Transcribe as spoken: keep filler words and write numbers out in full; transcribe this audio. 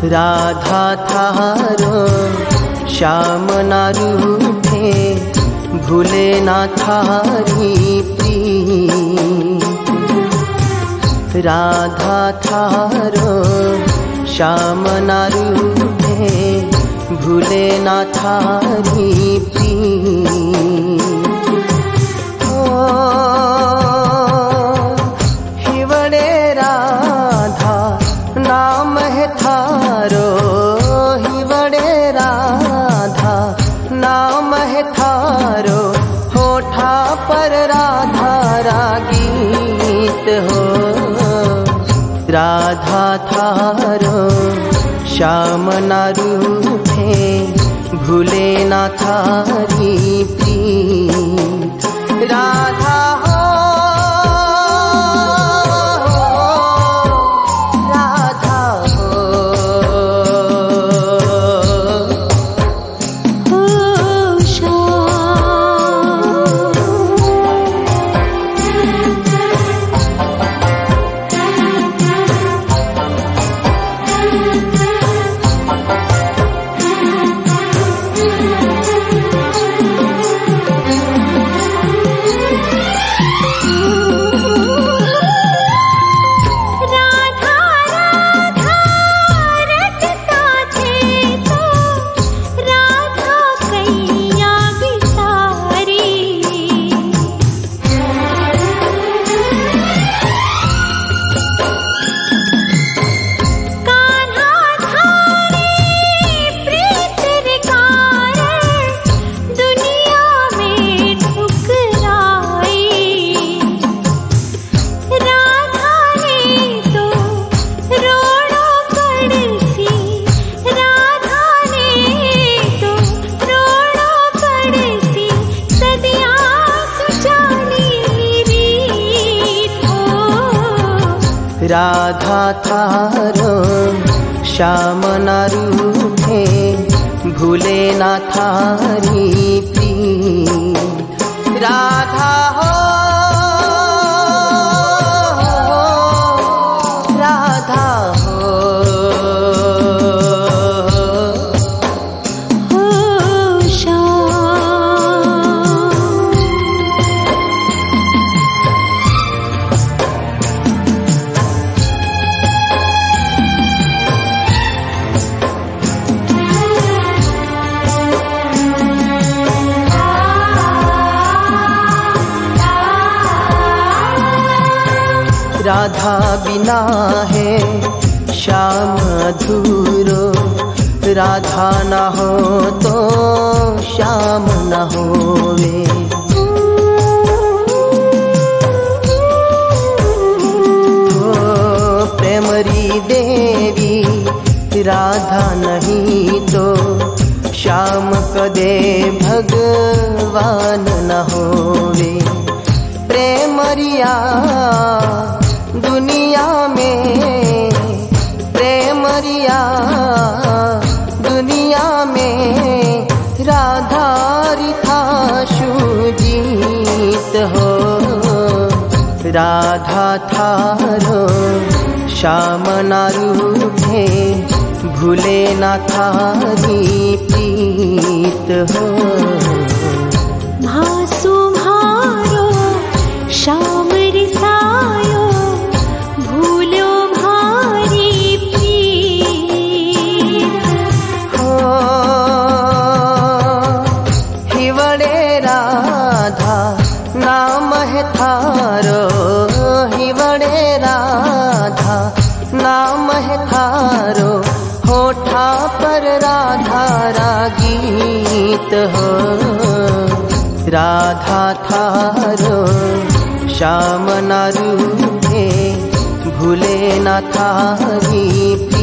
राधा थारो श्याम ना रूठे, भूले ना थारी प्रीत। राधा थारो श्याम ना रूठे, भूले ना थारी प्रीत। ओ हिवड़े राधा नाम है थारो, हिवड़े राधा नाम है थारो, होठा पर राधा रा गीत हो। राधा थारो श्याम ना रूठे, भूले ना थारी प्रीत। राधा हो राधा हो हो राधा थारो श्याम ना रूठे, भूले ना थारी प्रीत। राधा हो राधा हो हो राधा बिना है श्याम अधूरो, राधा ना हो तो श्याम ना होवे। ओ प्रेमरी देवी राधा नहीं तो, श्याम कदे भगवान न होवे। प्रेमरिया दुनिया में, प्रेमरिया दुनिया में, राधा रिथा शुजीत हो। राधा थारो श्याम ना रूठे, भूले ना थारी प्रीत हो। भासु भारो श्याम रिसायो, भूलो भारी प्रीत हो। हिवड़े राधा नाम है थारो, हिवड़े राधा नाम है थारो, होठा पर राधा रा गीत हो। राधा थारो श्याम ना रूठे, भूले ना थारी